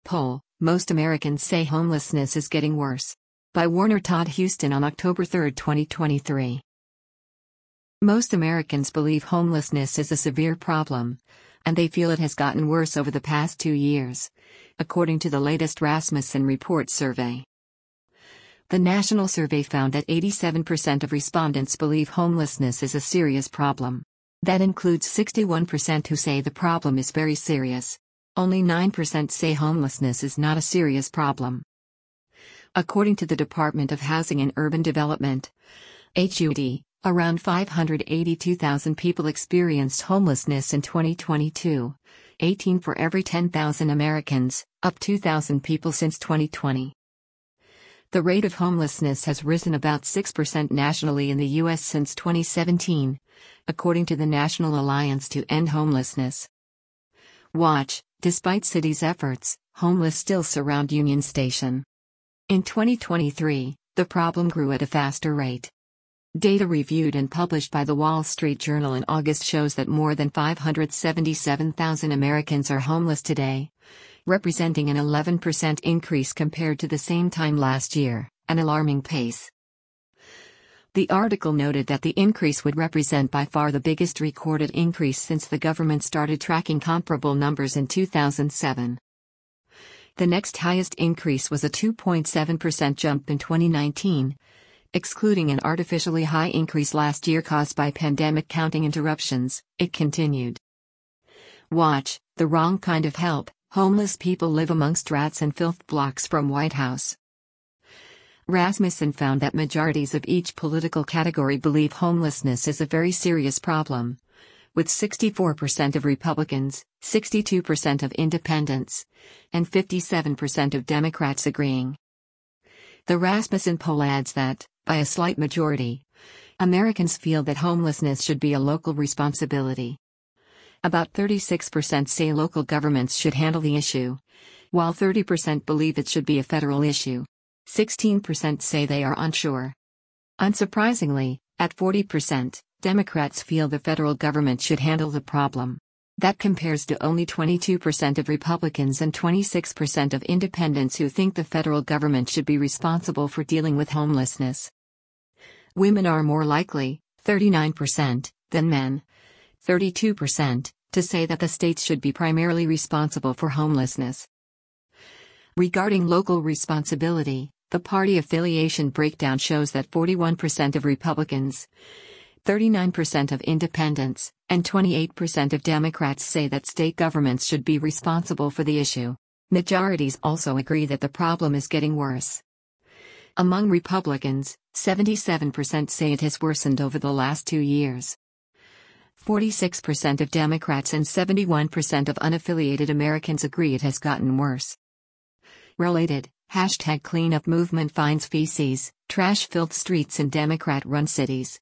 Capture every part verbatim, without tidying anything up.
poll, most Americans say homelessness is getting worse. By Warner Todd Huston on October third, twenty twenty-three. Most Americans believe homelessness is a severe problem, and they feel it has gotten worse over the past two years, according to the latest Rasmussen Report survey. The national survey found that eighty-seven percent of respondents believe homelessness is a serious problem. That includes sixty-one percent who say the problem is very serious. Only nine percent say homelessness is not a serious problem. According to the Department of Housing and Urban Development, H U D, around five hundred eighty-two thousand people experienced homelessness in twenty twenty-two, eighteen for every ten thousand Americans, up two thousand people since twenty twenty. The rate of homelessness has risen about six percent nationally in the U S since twenty seventeen, according to the National Alliance to End Homelessness. Watch, despite cities' efforts, homeless still surround Union Station. In twenty twenty-three, the problem grew at a faster rate. Data reviewed and published by The Wall Street Journal in August shows that more than five hundred seventy-seven thousand Americans are homeless today, representing an eleven percent increase compared to the same time last year, an alarming pace. The article noted that the increase would represent by far the biggest recorded increase since the government started tracking comparable numbers in two thousand seven. The next highest increase was a two point seven percent jump in twenty nineteen, excluding an artificially high increase last year caused by pandemic counting interruptions. It continued. Watch, the wrong kind of help. Homeless people live amongst rats and filth blocks from White House. Rasmussen found that majorities of each political category believe homelessness is a very serious problem, with sixty-four percent of Republicans, sixty-two percent of independents, and fifty-seven percent of Democrats agreeing. The Rasmussen poll adds that, by a slight majority, Americans feel that homelessness should be a local responsibility. About thirty-six percent say local governments should handle the issue, while thirty percent believe it should be a federal issue. sixteen percent say they are unsure. Unsurprisingly, at forty percent, Democrats feel the federal government should handle the problem. That compares to only twenty-two percent of Republicans and twenty-six percent of independents who think the federal government should be responsible for dealing with homelessness. Women are more likely, thirty-nine percent, than men, thirty-two percent, to say that the states should be primarily responsible for homelessness. Regarding local responsibility, the party affiliation breakdown shows that forty-one percent of Republicans, thirty-nine percent of independents, and twenty-eight percent of Democrats say that state governments should be responsible for the issue. Majorities also agree that the problem is getting worse. Among Republicans, seventy-seven percent say it has worsened over the last two years. forty-six percent of Democrats and seventy-one percent of unaffiliated Americans agree it has gotten worse. Related, hashtag cleanup movement finds feces, trash-filled streets in Democrat-run cities.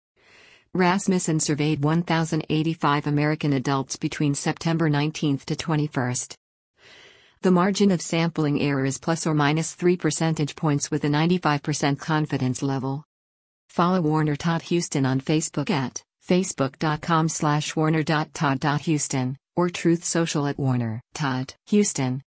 Rasmussen surveyed one thousand eighty-five American adults between September nineteenth to twenty-first. The margin of sampling error is plus or minus three percentage points with a ninety-five percent confidence level. Follow Warner Todd Huston on Facebook at facebook.com slash warner.todd.huston or Truth Social at Warner Todd Huston.